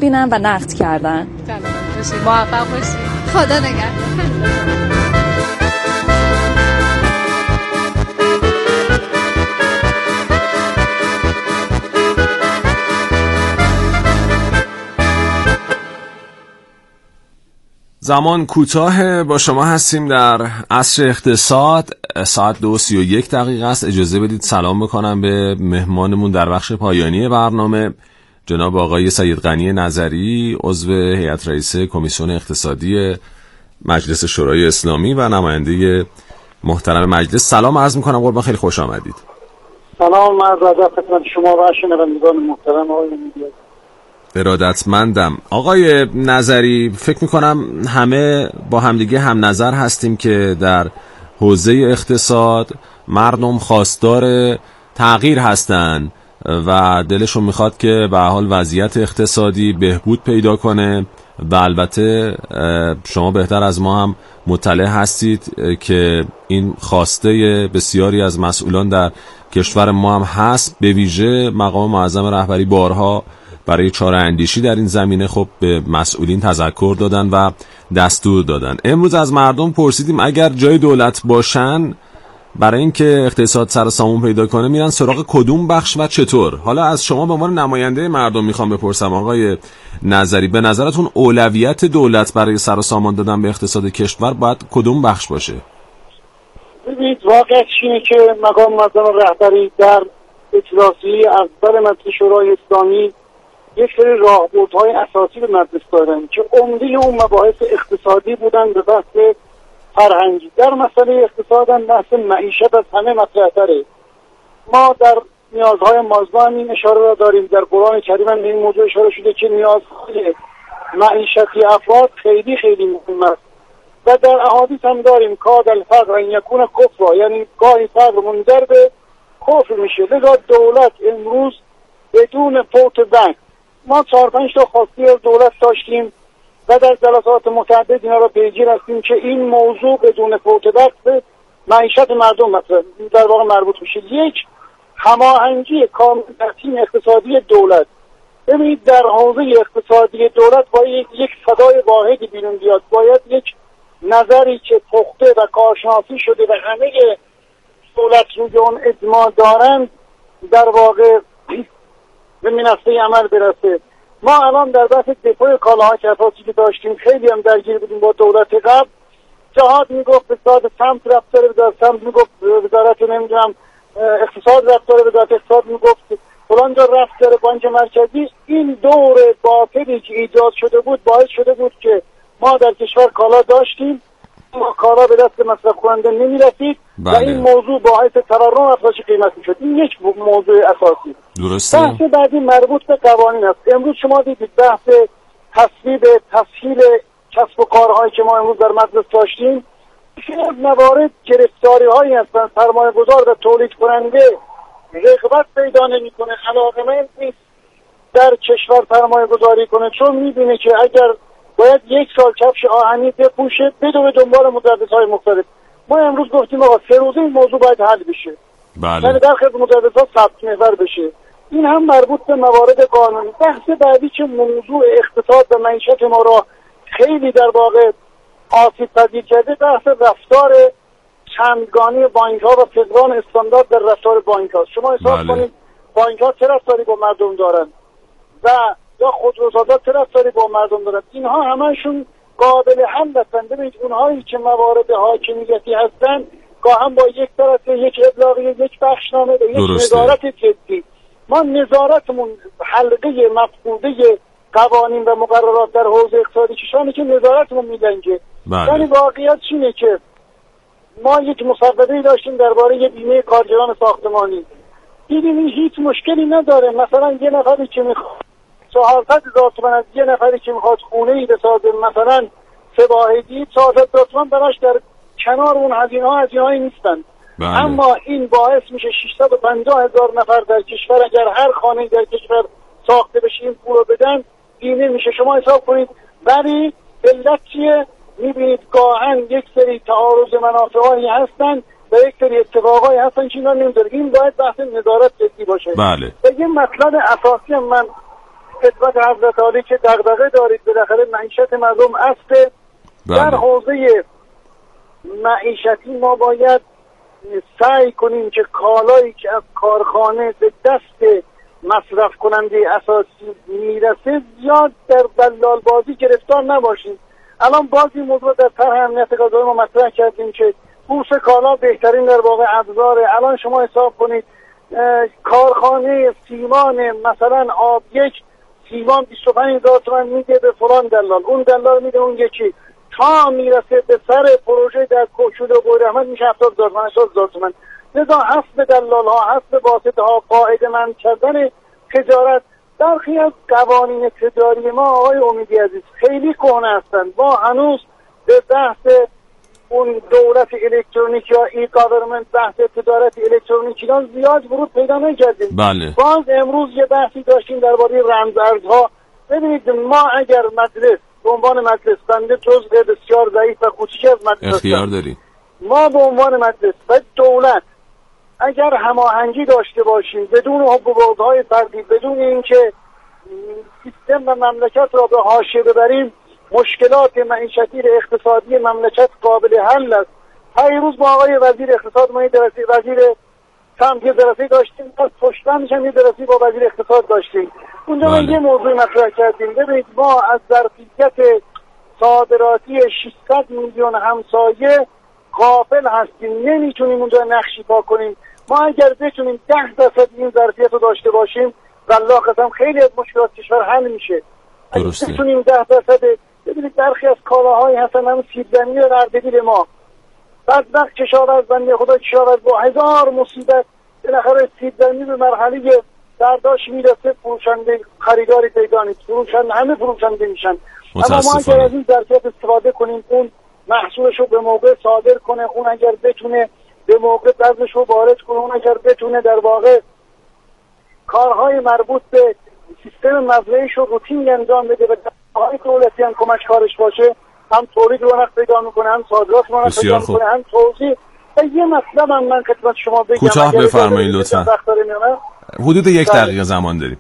بینن و نقد کردن. موفق باشید. خدا نگهدار. زمان کوتاه با شما هستیم در عصر اقتصاد. ساعت 2:31 است. اجازه بدید سلام بکنم به مهمانمون در بخش پایانی برنامه، جناب آقای سید غنی نظری، عضو هیئت رئیسه کمیسیون اقتصادی مجلس شورای اسلامی و نماینده محترم مجلس. سلام عرض میکنم قربان، خیلی خوش آمدید. سلام عرض ادب خدمت شما و شنوندگان محترم آقای میدیا. ارادتمندم. آقای نظری، فکر میکنم همه با همدیگه هم نظر هستیم که در حوزه اقتصاد مردم خواستار تغییر هستن و دلشون میخواد که به حال وضعیت اقتصادی بهبود پیدا کنه و البته شما بهتر از ما هم مطلع هستید که این خواسته بسیاری از مسئولان در کشور ما هم هست. به ویژه مقام معظم رهبری بارها برای چاره اندیشی در این زمینه خب به مسئولین تذکر دادن و دستور دادن. امروز از مردم پرسیدیم اگر جای دولت باشن برای اینکه اقتصاد سر سامون پیدا کنه میرن سراغ کدوم بخش و چطور؟ حالا از شما به عنوان نماینده مردم میخوام بپرسم آقای نظری، به نظرتون اولویت دولت برای سر و سامان دادن به اقتصاد کشور باید کدوم بخش باشه؟ ببینید واقعیت اینه که مقام معظم رهبری در اجلاسی اول مجلس شورای اسلامی یک سری راهبردهای اساسی به مجلس دادن که عمده اون مباحث اقتصادی بودن به بحث فرهنگی. در مسئله اقتصاد هم بحث معیشت از همه مطرح‌تره. ما در نیازهای مازبا هم این اشاره را داریم، در قرآن کریم هم این موضوع اشاره شده که نیازهای معیشتی افراد خیلی خیلی مهم است و در احادیث هم داریم کاد الفقر ان یکون کفر، یعنی گاهی فقر منجر به کفر میشه. لذا دولت امروز بدون فوت وقت، ما 4-5 تا خواسته از دولت داشتیم و در جلسات متعدد اینا را پیگیر هستیم که این موضوع بدون فوت وقت به معیشت مردم مثلا در واقع مربوط میشه. یک، هماهنگی کامل در تیم اقتصادی دولت. ببینید در حوزه اقتصادی دولت باید یک صدای واحدی بیرون بیاد، باید یک نظری که پخته و کارشناسی شده و همه دولت روی اون اجماع دارند در واقع به منصه عمل برسه. ما الان در بحث دپوی کالاها که اساسی که داشتیم خیلی هم درگیر بودیم با دولت قبل. جهاد میگفت وزارت سمت رفت داره، وزارت سمت میگفت وزارت نمیدونم اقتصاد رفت داره، وزارت اقتصاد میگفت فلان جا رفت داره بانک مرکزی. این دور باطلی که ایجاد شده بود باعث شده بود که ما در کشور کالا داشتیم، ما کالا به دست مصرف کننده نمیرسید و این موضوع باعث تورم افزایش قیمت میشد. این یک موضوع اساسی. درسته. بحث بعدی مربوط به قوانین است. امروز شما دیدید بحث تسهیل کسب و کارهایی که ما امروز در مجلس داشتیم، خیلی از موارد گرفتاری هایی هستند. سرمایه گذار و تولید کننده رغبت پیدا نمیکنه، علاقمند نیست در کشور سرمایه گذاری کنه، چون میبینه که اگر باید 1 سال کفش آهنی بپوشه بدون دنبال مدرس‌های مختلف. ما امروز گفتیم آقا 3 روزه این موضوع باید حل بشه. بله. یعنی در خدمت مدرسات ثبت محور بشه. این هم مربوط به موارد قانونی. بحث بعدی که موضوع اقتصاد و معیشت ما را خیلی در واقع آسیب پذیر کرده، بحث رفتار چندگانی بانک ها و فقدان استاندارد در رفتار بانک ها. شما حساب کنید بانک ها چه رفتاری با مردم دارن و یا خودروسازا چه رفتاری با مردم دارن. اینها همشون قابل حل هستن. ببینید اونهایی که موارد حاکمیتی هستن گاهم با یک طرف یک ابلاغیه، یک بخشنامه و یک نظارت جدی. ما نظارتمون حلقه مفقوده قوانین و مقررات در حوزه اقتصادی کشانی که نظارتمون میلنگه. یعنی واقعیت اینه که ما یک مسوده‌ای داشتیم درباره یه بیمه کارگران ساختمانی، دیدیم این هیچ مشکلی نداره. مثلا یه نفری که میخواد 400,000 تومان از یه نفری که میخواد خونه‌ای بسازه، مثلا 3 واحدی 400,000 تومان براش در کنار اون هزینه‌هایی نیستن. اما این باعث میشه 650,000 نفر در کشور اگر هر خانه‌ای در کشور ساخته بشه این پول رو بدن بیمه میشه. شما حساب کنید. ولی علت چیه؟ میبینید گاهن یک سری تعارض منافعی هستن و یک سری اتفاقایی هستن که اینا نمیداره. این باید بحث نظارت جدی باشه. بله. و یه مطلب اساسی من خدمت حضرت عالی که دغدغه دارید بالاخره معیشت مردم است. در حوزه معیشتی ما باید سعی کنیم که کالایی که از کارخانه به دست مصرف کننده اساسی میرسه زیاد در دلال بازی گرفتار نباشیم. الان باز این موضوع در طرح امنیت غذایی ما مطرح کردیم که بورس کالا بهترین در واقع ابزاره. الان شما حساب کنید کارخانه سیمان مثلا آب یک سیمان 25,000 تومان میده به فلان دلال، اون دلال میده اون یکی، تا میرسه به سر پروژه در کوچولو و بویراحمد میشه 70,000 تومان 80,000 تومان. لذا حسب دلال ها، حسب واسطه ها، قاعده مند کردن تجارت، برخی از قوانین تجاری ما آقای امیدی عزیز خیلی کهنه هستند. ما هنوز به بحث اون دولت الکترونیک یا ای گاورمنت، بحث تجارت الکترونیکی زیاد ورود پیدا نکردیم. بله. باز امروز یه بحثی داشتیم درباره رمزارزها. ببینید ما اگر مجلس به عنوان مجلس، بنده جزء بسیار ضعیف و کوچیک از مجلس اختیار داریم، ما به عنوان مجلس و دولت اگر هماهنگی داشته باشیم بدون حبوب‌های فردی، بدون اینکه سیستم و مملکت را به حاشیه ببریم، مشکلات معیشتی و اقتصادی مملکت قابل حل است. پیروز با آقای وزیر اقتصاد ما وزیر سمت یه جلسه داشتیم، از پشتبندش هم یه جلسه با وزیر اقتصاد داشتیم. اونجا یه موضوع مطرح کردیم. ببینید ما از ظرفیت صادراتی 600 میلیون همسایه غافل هستیم، نمیتونیم اونجا نقشی پا کنیم. ما اگر بتونیم 10% این ظرفیت رو داشته باشیم والله قسم خیلی از مشکلات کشور حل میشه. درسته. اگه بتونیم 10%، ببینید برخی از کالاهای هستن هم سیبزمینی و اردبیل ما بدبخت کشاورز بنده خدا کشاورز با هزار مصیبت بالاخره سیبزمینی به مرحله برداشت میرسه، فروشنده خریداری پیدا نیست، همه فروشنده میشن. اما ما اگر از این ظرفیت استفاده کنیم، اون محصولش رو به موقع صادر کنه، اون اگر بتونه به موقع وزنش رو وارد کنه، اون اگر بتونه در واقع کارهای مربوط به سیستم مزرعه‌اش رو روتین انجام بده و کارهای دولتی هم کمک کارش باشه، هم تولید رونق پیدا میکنه، هم صادرات رونق پیدا میکنه، هم توزیع. یه مطلب هم من خدمت شما بگم، کوتاه بفرمایید لطفا، حدود 1 دقیقه زمان داریم.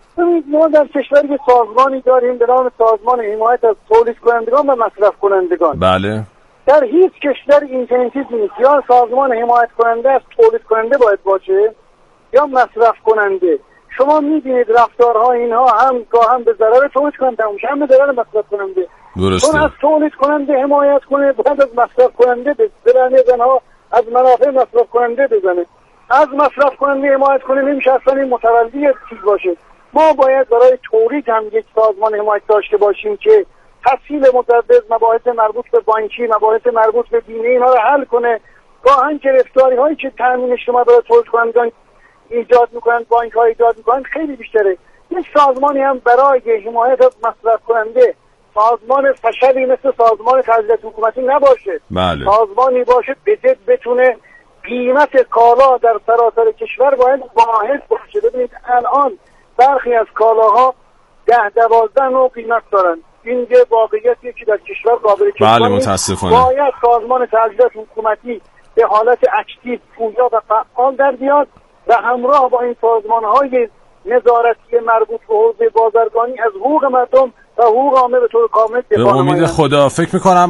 ما در کشور یه سازمانی داریم به نام سازمان حمایت از تولید کنندگان و مصرف کنندگان. بله. در هیچ کشور این چنین چیزی نیست. یا سازمان حمایت کننده از تولید کننده باید باشه یا مصرف کننده. شما می‌بینید رفتارها اینها هم به ضرر تولید کننده میشه، هم به ضرر مصرف کننده. درسته. چون از تولید کننده حمایت کنه باید از مصرف کننده بزنه، از منافع مصرف کننده بزنه. از مصرف کننده حمایت کنه نمیشه اصلا این متولی چیز باشه. ما باید برای تولید هم یک سازمان حمایت داشته باشیم که تسهیل مجوز، مباحث مربوط به بانکی، مباحث مربوط به بیمه اینا رو حل کنه. گاهن گرفتاری هایی که تامین اجتماعی برای تولید کنندگان ایجاد میکنن، بانک ها ایجاد میکنن خیلی بیشتره. یک سازمانی هم برای حمایت از مصرف کننده سازمان فشلی مثل سازمان تجهیزات حکومتی نباشه. بله. سازمانی باشه بجد بتونه قیمت کالا در سراسر کشور باید واحد باشه. ببینید الان برخی از کالاها 10-12 نوع قیمت دارن. این یه واقعیتیه که در کشور قابل کشف بله متاسفانه. باید سازمان تجهیزات حکومتی به حالت اکتیو، پویا و فعال در بیاد و همراه با این سازمان‌های نظارتی مربوط به حوزه بازرگانی از حقوق مردم و حقوق عامه به طور کامل دفاع به امید خدا. فکر می‌کنم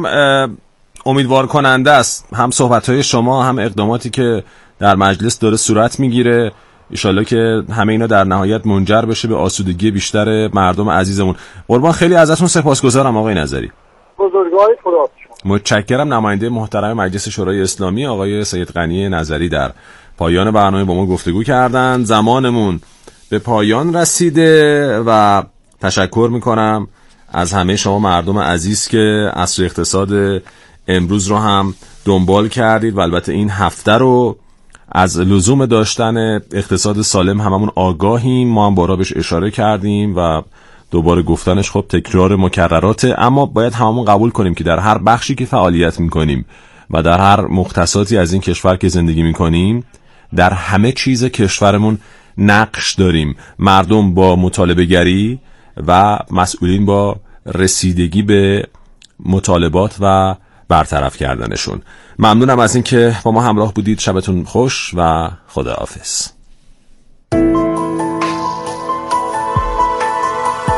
امیدوار کننده است هم صحبت‌های شما، هم اقداماتی که در مجلس داره صورت میگیره. ایشالله که همه اینا در نهایت منجر بشه به آسودگی بیشتر مردم عزیزمون. قربان خیلی ازتون سپاسگزارم آقای نظری. بزرگواری خدا. متشکرم. نماینده محترم مجلس شورای اسلامی آقای سید غنی نظری در پایان برنامه با ما گفتگو کردند. زمانمون به پایان رسیده و تشکر میکنم از همه شما مردم عزیز که عصر اقتصاد امروز رو هم دنبال کردید و البته این هفته رو از لزوم داشتن اقتصاد سالم هممون آگاهیم. ما هم بارها بهش اشاره کردیم و دوباره گفتنش خب تکرار مکرراته، اما باید هممون قبول کنیم که در هر بخشی که فعالیت میکنیم و در هر مختصاتی از این کشور که زندگی میکنیم، در همه چیز کشورمون نقش داریم. مردم با مطالبه گری و مسئولین با رسیدگی به مطالبات و برطرف کردنشون. ممنونم از این که با ما همراه بودید. شبتون خوش و خداحافظ.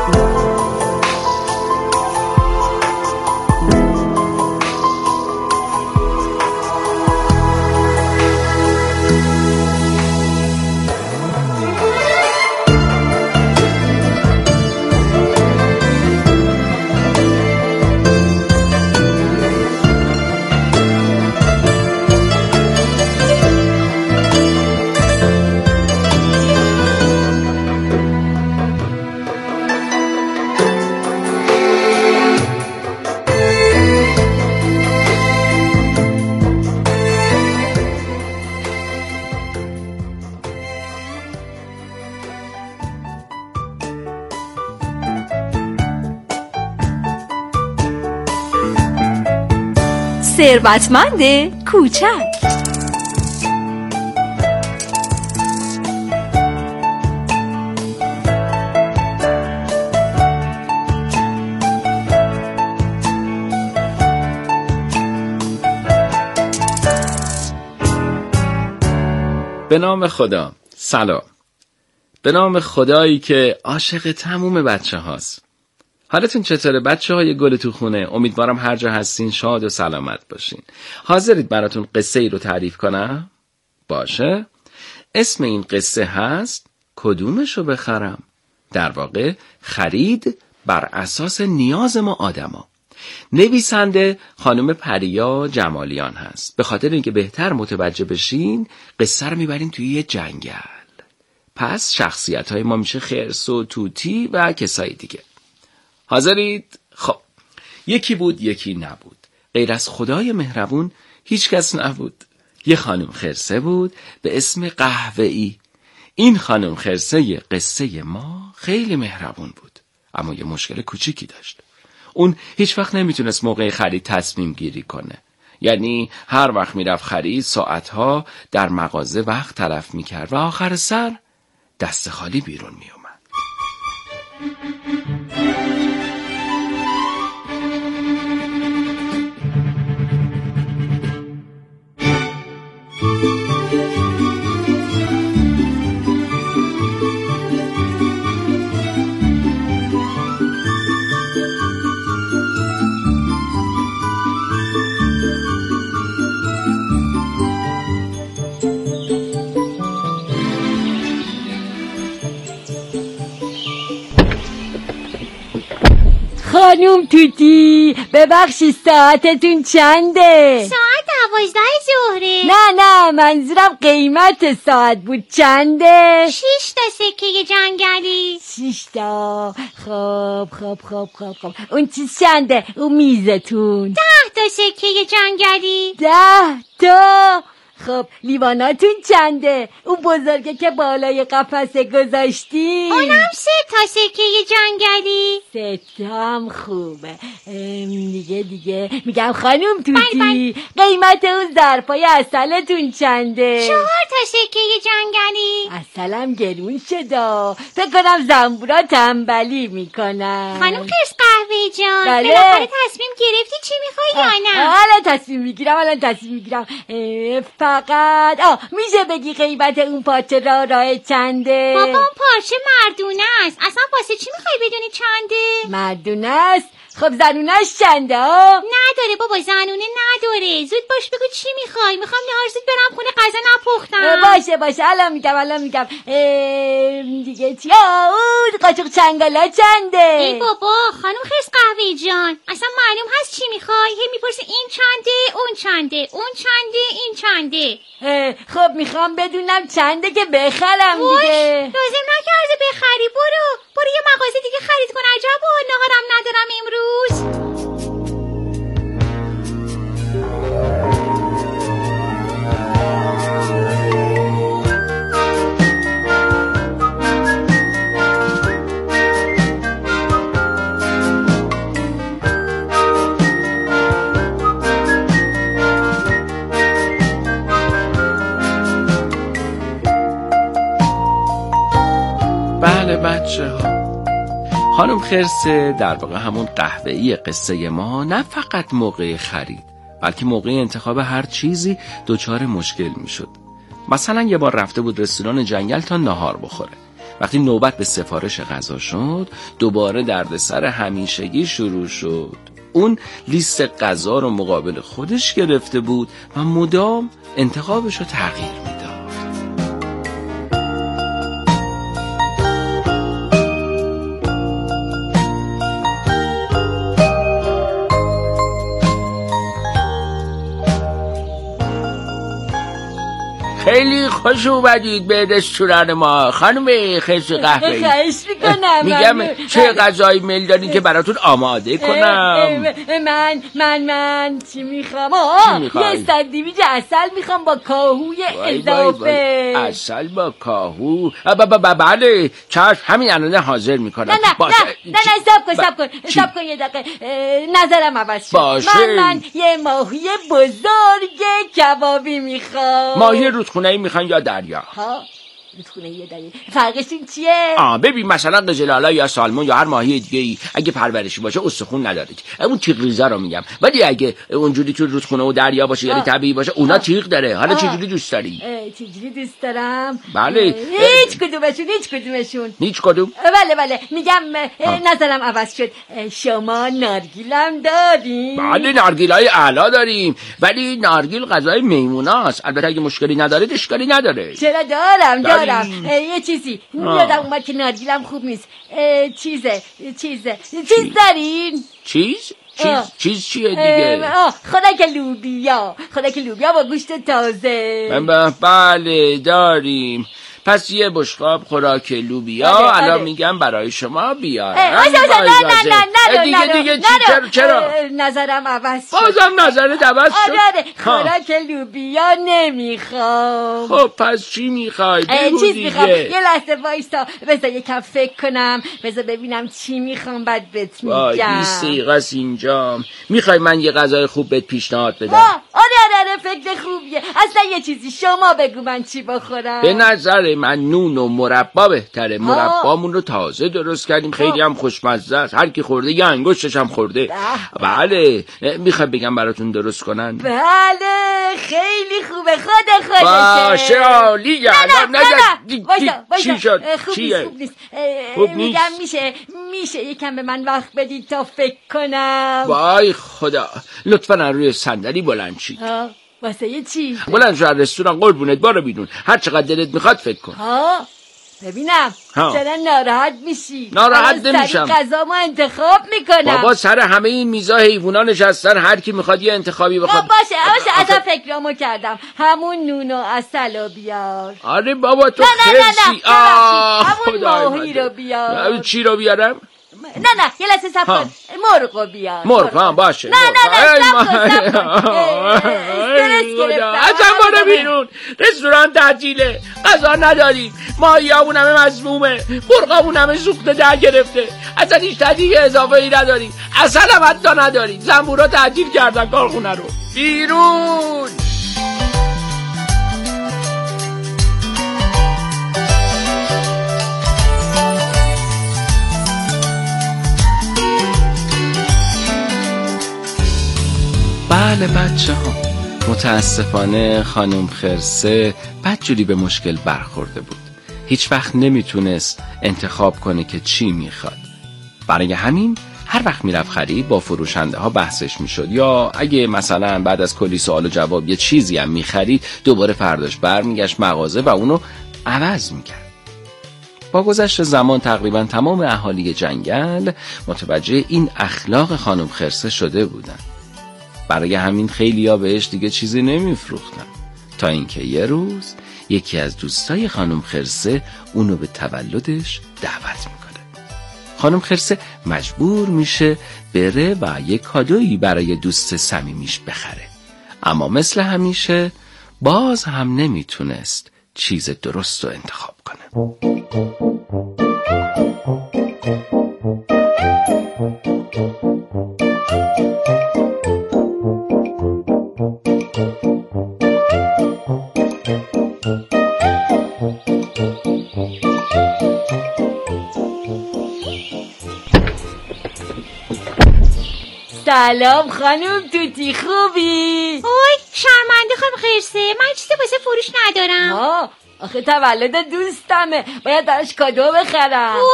ثروتمند کوچک. به نام خدا. سلام. به نام خدایی که عاشق تموم بچه هاست. حالتون چطوره بچه های گل تو خونه؟ امیدوارم هر جا هستین شاد و سلامت باشین. حاضرید براتون قصه ای رو تعریف کنم؟ باشه. اسم این قصه هست کدومشو بخرم؟ در واقع خرید بر اساس نیاز ما آدما. نویسنده خانم پریا جمالیان هست. به خاطر اینکه بهتر متوجه بشین قصه رو میبریم توی یه جنگل. پس شخصیت های ما میشه خرس و توتی و کسای دیگه. حاضرید؟ خب یکی بود یکی نبود. غیر از خدای مهربون هیچ کس نبود. یه خانم خرسه بود به اسم قهوه‌ای. این خانم خرسه قصه ما خیلی مهربون بود، اما یه مشکل کوچیکی داشت. اون هیچ وقت نمیتونست موقع خرید تصمیم گیری کنه. یعنی هر وقت میرفت خرید ساعتها در مغازه وقت تلف میکرد و آخر سر دست خالی بیرون میومد. خانوم توتی ببخشید ساعتتون چنده؟ ساعت 12 ظهره. نه منظورم قیمت ساعت بود. چنده؟ 6 تا سکه جنگلی. 6 تا. خب اون چیز چنده؟ اون میزتون؟ 10 تا سکه جنگلی. 10 تا. خب لیواناتون چنده؟ اون بزرگه که بالای قفسه گذاشتی؟ اونم 3 تا سکه جنگلی. 3 تا هم خوبه. دیگه میگم خانوم توتی قیمت اون ظرفای عسلتون چنده؟ 4 تا سکه جنگلی. عسلم گرون شده. فکر کنم زنبورا تنبلی میکنن. خانوم خرس قهوه جان، بله. بالاخره تصمیم گرفتی چی میخوای یا نه؟ الان تصمیم میگیرم. فقط میشه بگی قیمت اون پارچه راه چنده؟ بابا اون پارچه مردونه است. اصلا واسه چی میخوای بدونی چنده؟ مردونه است؟ خب زنونش چنده؟ نداره بابا، زنونه نداره. زود باش بگو چی میخوای. میخوام نهار زود برم خونه غذا نپختم. باشه الان میگم. دیگه چی؟ اون قاچاق چنگالا چنده؟ ای بابا خانم خرس قهوه جان، اصلا معلوم هست چی میخوای؟ هی میپرسی این چنده اون چنده، اون چنده این چنده. خب میخوام بدونم چنده که بخرم دیگه. لازم نکرده بخری. برو یه مغازه دیگه خرید کن. عجب نهارم ندارم امروز. بله بچه ها، خانم خرسه در واقع همون قهوه‌ای قصه ما نه فقط موقع خرید بلکه موقع انتخاب هر چیزی دچار مشکل میشد. مثلا یه بار رفته بود رستوران جنگل تا نهار بخوره. وقتی نوبت به سفارش غذا شد دوباره دردسر همیشگی شروع شد. اون لیست غذا رو مقابل خودش گرفته بود و مدام انتخابش رو تغییر میداد. خیلی خوش اومدید به رستوران ما خانم خرس قهوه‌ای. خواهش میکنم. میگم چه غذایی میل دارید که براتون آماده کنم؟ من چی میخوام؟ یه ساندویچ عسل میخوام با کاهوی اضافه. عسل با کاهو؟ بله چشم، همین الان حاضر میکنم. نه سب کن یه دقیقه. نظرم عوض شد. من یه ماهی بزرگ کبابی میخوام. ماهی رودخونه‌ای میخوان یا دریا؟ رودخونه‌ای یا دریا فرقشون چیه؟ ببین مثلا قزلالا یا سالمون یا هر ماهی دیگه ای اگه پرورشی باشه استخون نداره، اون تیغ ریزا رو میگم. ولی اگه اونجوری تو رودخونه و دریا باشه یعنی طبیعی باشه اونا تیغ داره. حالا چجوری دوست داری؟ چجوری دوست دارم؟ بله هیچ کدومشون. هیچ کدوم؟ بله میگم نظرم عوض شد. شما نارگیلم داریم؟ بله نارگیلای اعلا داریم، ولی نارگیل غذای میموناست. البته اگه مشکلی ندارید اشکالی نداره. چرا دارم. یه چیزی یادم اومد که نارگیلم خوب نیست. چیز دارین؟ چیز چیه دیگه؟ خوراک لوبیا با گوشت تازه. بله داریم. پس یه بشقاب خوراک لوبیا الان میگم برای شما بیارم. دیگه چرا؟ نظرم عوض شد. بازم نظرت عوض شد؟ خوراک لوبیا نمیخوام. خب پس چی میخوای؟ بگو چیز دیگه. میخوام. یه لحظه وایستا بذار یکم فکر کنم. بذار ببینم چی میخوام بعد بهت میگم. 20 دقیقه است اینجام. میخوای من یه غذای خوب بهت پیشنهاد بدم؟ آره فکر خوبیه. اصلا یه چیزی شما بگو من چی بخورم. به نظر من نون و مربا بهتره. مربامون رو تازه درست کردیم، خیلی هم خوشمزه است. هر کی خورده یه انگشتش هم خورده. بله میخوای بگم براتون درست کنن؟ بله خیلی خوبه. خودشه باشه عالیه. نه چی شد؟ خوب نیست. میگم میشه یکم به من وقت بدید تا فکر کنم. وای خدا، لطفاً روی صندلی بلند شید. واسه یه چی؟ بلند شو از رستوران قربونت، برو بیرون. هر چقدر دلت میخواد فکر کن. ببینم چرا ناراحت میشی؟ ناراحت نمیشم. غذامو انتخاب میکنم. بابا سر همه این میزا حیوونا نشستن، هر کی میخواد یه انتخابی بخواد. باشه اصلا فکرامو کردم. همون نون و عسل رو بیار. آره بابا تو خرسی. همون ماهی رو بیار. چی رو بیارم؟ نه یه لحظه صبر کن. مرغ رو بیار. مرغ باشه. نه صبر کن. اصلا برو بیرون. رستوران تعطیله، غذا نداریم، ماهیامون همه مسمومه، مرغامون همه سوخته در گرفته، اصلا هیچ تدیگ اضافه ای نداریم، اصلا هم حتی نداریم. زنبورا تعطیل کردن کارخونه رو. بیرون. بله بچه ها، متاسفانه خانم خرسه بدجوری به مشکل برخورده بود. هیچ وقت نمیتونست انتخاب کنه که چی میخواد. برای همین هر وقت میرفت خرید با فروشنده ها بحثش میشد، یا اگه مثلا بعد از کلی سوال و جواب یه چیزی هم میخرید دوباره فرداش برمیگشت مغازه و اونو عوض میکرد. با گذشت زمان تقریبا تمام اهالی جنگل متوجه این اخلاق خانم خرسه شده بودن. برای همین خیلیا بهش دیگه چیزی نمیفروختن، تا اینکه یه روز یکی از دوستای خانم خرسه اونو به تولدش دعوت میکنه. خانم خرسه مجبور میشه بره و یه کادویی برای دوست صمیمیش بخره، اما مثل همیشه باز هم نمیتونست چیز درست رو انتخاب کنه. سلام خانم توتی، خوبی؟ اوی شرمنده خانم خرسه، من چیزی واسه فروش ندارم. آخه تولد دوستمه، باید براش کادو بخرم. اوی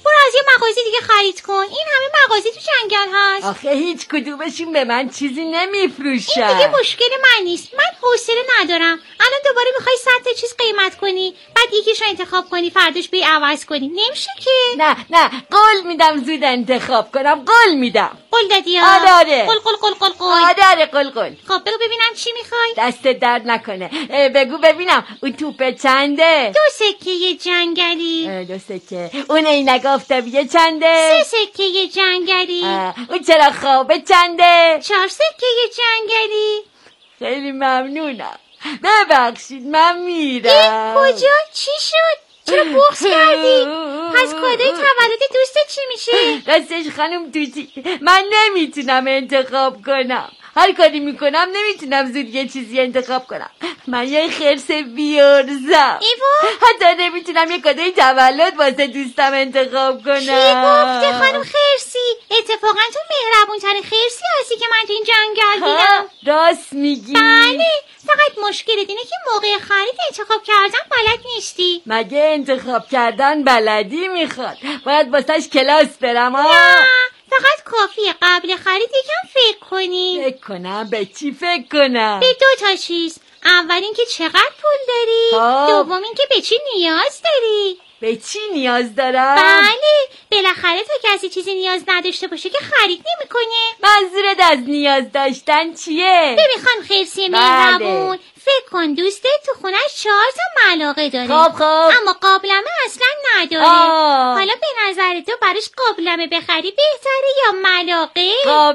برو از یه مغازه دیگه خرید کن. این همه مغازه تو جنگل هست. آخه هیچ کدومشون به من چیزی نمیفروشن. این دیگه مشکل من نیست. من حوصله ندارم. الان دوباره میخوای 100 تا چیز قیمت کنی، بعد یکیشو انتخاب کنی فرداش بی عوض کنی. نمیشه که. نه قول میدم زود انتخاب کنم. قول میدم. قول دادی؟ آره. قول. آره قول. خب بگو ببینم چی میخوای؟ دست درد نکنه. بگو ببینم اون توپه چنده؟ 2 سکه جنگلی. 2 سکه. اون عینک آفتابیه چنده؟ 3 سکه جنگلی. اون چرا خوابه چنده؟ 4 سکه جنگلی. خیلی ممنونم. ببخشید من میرم. کجا؟ چی شد؟ چرا بغض کردی؟ پس کادوی تولد دوستت چی میشه؟ راستش خانم توتی من نمیتونم انتخاب کنم. هر کاری میکنم نمیتونم زود یه چیزی انتخاب کنم. من یه خرس بیارزم. حتی نمیتونم یه کادوی تولد واسه دوستم انتخاب کنم. کی گفته خانم خرسی؟ اتفاقا تو مهربون ترین خرسی هستی که من تو این جنگل دیدم. راست میگی؟ بله، فقط مشکلت اینه که موقع خرید انتخاب کردن بلد نیستی. مگه انتخاب کردن بلدی میخواد؟ باید واسش کلاس برم. نه، فقط کافیه قبل خرید یکم فکر کنی. فکر کنم؟ به چی فکر کنم؟ به 2 تا چیز. اول اینکه چقدر پول داری، دوم اینکه به چی نیاز داری. به چی نیاز دارم؟ بله، بالاخره تا کسی چیزی نیاز نداشته باشه که خرید نمیکنه. منظورت از نیاز داشتن چیه؟ ببین خانم خرسی مهربون، فکر کن دوستت تو خونش 4 تا ملاقه داره. خب اما قابلمه اصلا نداره. حالا به نظر تو براش قابلمه بخری بهتره یا ملاقه؟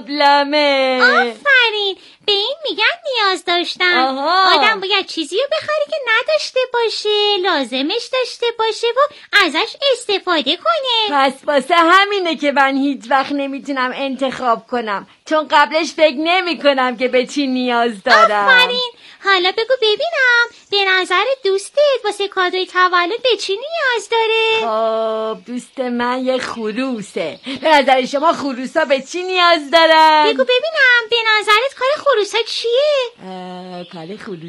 قابلمه. آفرین، به این میگن نیاز داشتن. آدم باید چیزی رو بخری که نداشته باشه، لازمش داشته باشه و ازش استفاده کنه. پس واسه همینه که من هیچ وقت نمیتونم انتخاب کنم، چون قبلش فکر نمی کنم که به چی نیاز دارم. آفرین. حالا بگو ببینم به نظر دوستت واسه کادوی تولد به چی نیاز داره؟ خب دوست من یه خروسه. به نظر شما خروسا به چی نیاز دارن؟ بگو ببینم به نظرت کار خروسا چیه؟ کار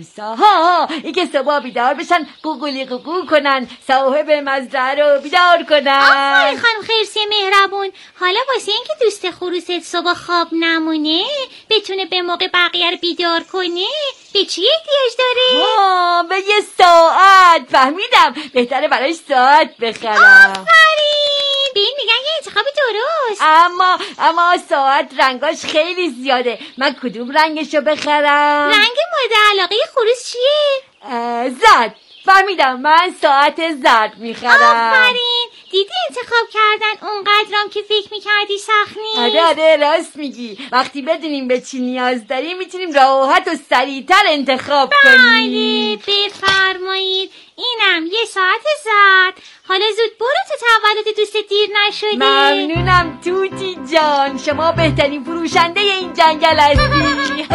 خروسا این که صبح بیدار بشن قوقولی قوقو کنن، صاحب مزرعه رو بیدار کنن. آفرین خانم خرسی مهربون. حالا واسه این که دوست خروست صبح خواب نمونه، بتونه به موقع بقیه رو بیدار کنه، به چی احتیاج داره؟ به یه ساعت. فهمیدم، بهتره براش ساعت بخرم. آفرین، به این میگن یه انتخاب درست. اما ساعت رنگاش خیلی زیاده. من کدوم رنگشو بخرم؟ رنگ مورد علاقه خروس چیه؟ زرد. فهمیدم، من ساعت زرد میخرم. آفرین، دیدی انتخاب کردن اونقدرام که فکر میکردی سخت نیست. آره راست میگی. وقتی بدونیم به چی نیاز داریم میتونیم راحت و سریعتر انتخاب کنیم. بله بفرمایید. اینم یه ساعت زرد. حالا زود برو تا تولد دوست دیر نشده. ممنونم توتی جان، شما بهترین فروشنده این جنگل هستی.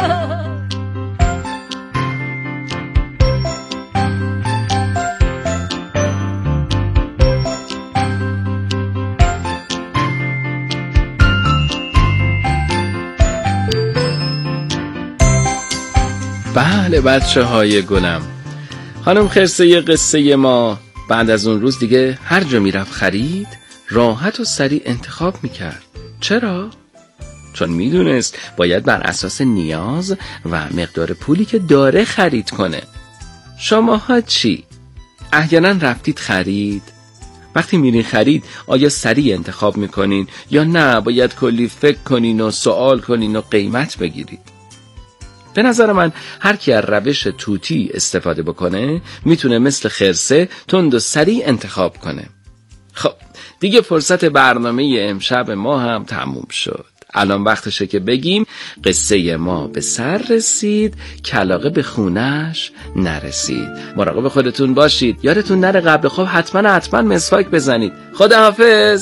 بله بچه های گلم، خانم خرسه قصه ما بعد از اون روز دیگه هر جا میرفت خرید راحت و سریع انتخاب میکرد. چرا؟ چون میدونست باید بر اساس نیاز و مقدار پولی که داره خرید کنه. شماها چی؟ احیانا رفتید خرید؟ وقتی میرین خرید آیا سریع انتخاب میکنین یا نه باید کلی فکر کنین و سوال کنین و قیمت بگیرید؟ به نظر من هر کی از روش توتی استفاده بکنه میتونه مثل خرسه تند و سریع انتخاب کنه. خب دیگه فرصت برنامه امشب ما هم تموم شد. الان وقتشه که بگیم قصه ما به سر رسید، کلاغه به خونش نرسید. مراقب خودتون باشید، یادتون نره قبل خواب حتما مسواک بزنید. خداحافظ.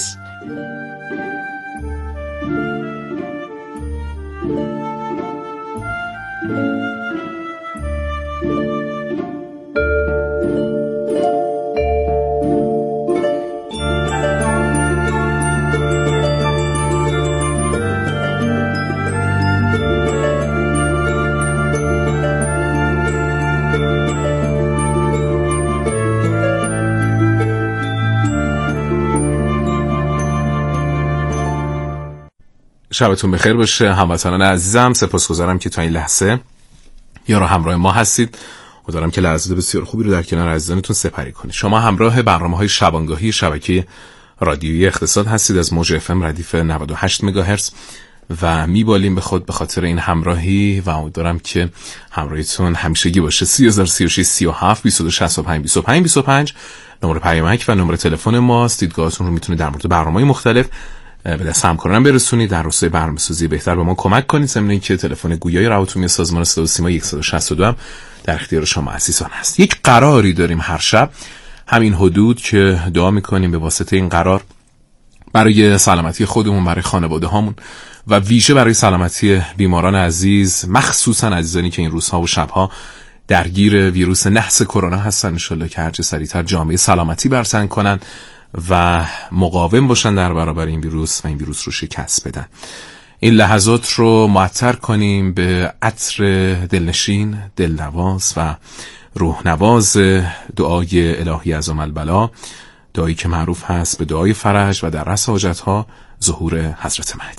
شبتون بخیر باشه هموطنان عزیزم. سپاسگزارم که تا این لحظه یارو همراه ما هستید. امیدوارم که لحظات بسیار خوبی رو در کنار عزیزانتون سپری کنید. شما همراه برنامه‌های شبانگاهی شبکه رادیویی اقتصاد هستید از موج FM ردیف 98 مگاهرتز و میبالیم به خود به خاطر این همراهی و امیدوارم که همراهیتون همیشگی باشه. 3036 37 22 65 25 25 نمره پیامک و نمره تلفن ماست. دیدگاهتون رو میتونید در مورد برنامه‌های مختلف به دست همکارانم برسونید، در راستای برنامه‌سازی بهتر به ما کمک کنید. ضمن اینکه تلفن گویای روابط سازمان صدا و سیما 162 هم در اختیار شما عزیزان هست. یک قراری داریم هر شب همین حدود که دعا میکنیم به واسطه این قرار برای سلامتی خودمون، برای خانواده هامون و ویژه برای سلامتی بیماران عزیز، مخصوصا عزیزانی که این روزها و شبها درگیر ویروس نحس کرونا هستن. انشالله که هرچه سریعتر جامعه سلامتی برسن کنن و مقاوم باشن در برابر این ویروس و این ویروس رو شکست بدن. این لحظات رو معطر کنیم به عطر دلنشین، دلنواز و روحنواز دعای الهی عظام البلا، دعایی که معروف هست به دعای فرج و در رأس حاجت‌ها ظهور حضرت مهدی.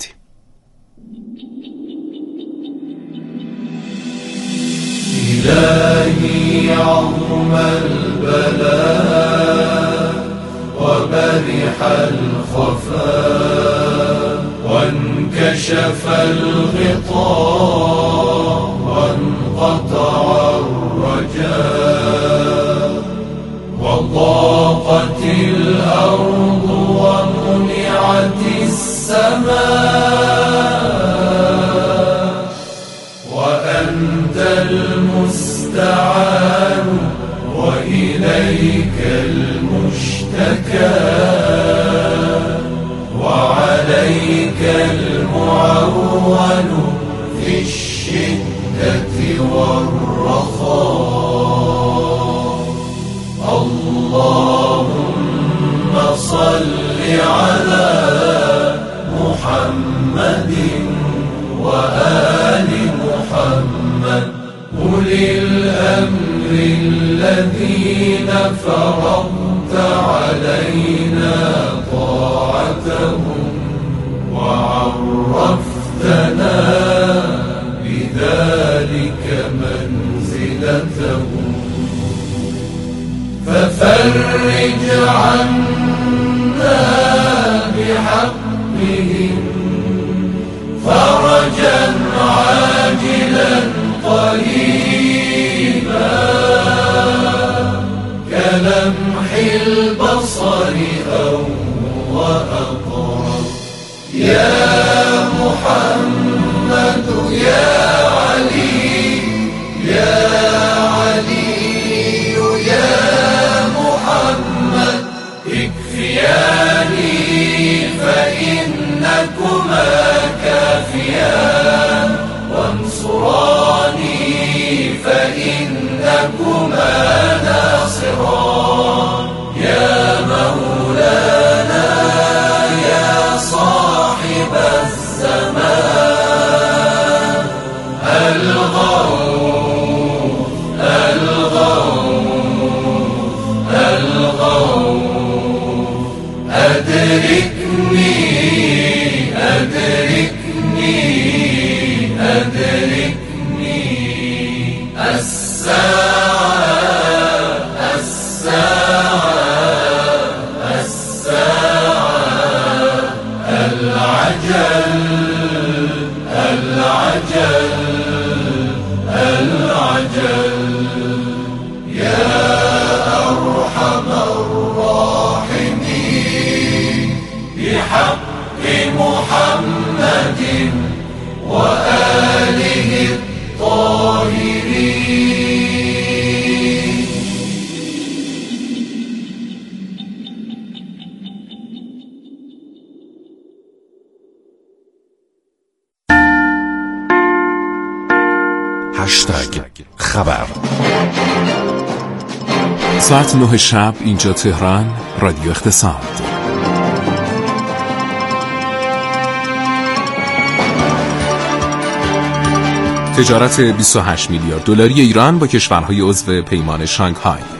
إلهي عظم البلاء وبرح الخفاء وانكشف الغطاء وانقطع الرجاء وضاقت الأرض ومنعت السماء وأنت المستعان وإليك المشتكى وعليك المعول في الشدة والرخاء. اللهم صل على محمد وآل محمد أولي الأمر الذين فرضت علينا طاعتهم وعرفتنا بذلك منزلتهم ففرج عنا بحقهم فرجا عاجلا قريبا كلمح البصر أو وأقرب. يا محمد يا علي يا علي يا محمد اكفياني فإنكما كافيان وانصراني فإنكما ناصران. يا مولانا يا صاحب الزمان الغوث الغوث الغوث أدركني أدركني أدركني الساعة الساعة الساعة العجل العجل العجل. يا أرحم الراحمين بحق محمد وآله الطاهرين. هشتگ خبر. ساعت 9 شب اینجا تهران، رادیو اقتصاد. تجارت 28 میلیارد دلاری ایران با کشورهای عضو پیمان شانگهای.